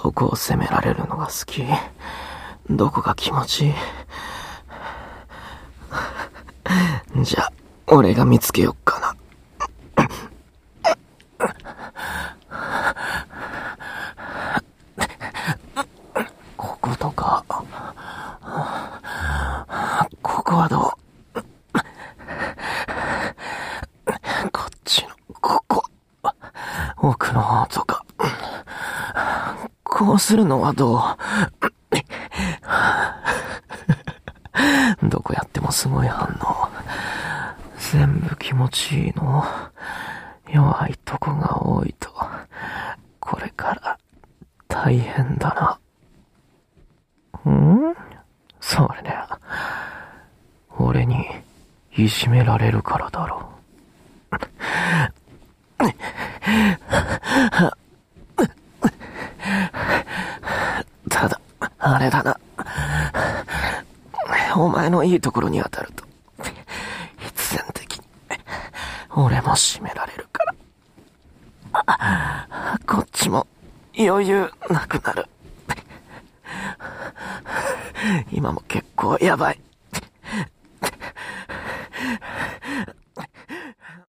どこを責められるのが好き？どこが気持ちいい？じゃあ、俺が見つけよっかな。こことか。ここはどう？こっちの、ここ。奥の方とか。こうするのはどう？どこやってもすごい反応。全部気持ちいいの？弱いとこが多いと、これから大変だな。それね、俺にいじめられるからだろう。ただ、あれだな。お前のいいところに当たると、必然的に、俺も締められるから。こっちも余裕なくなる。今も結構やばい。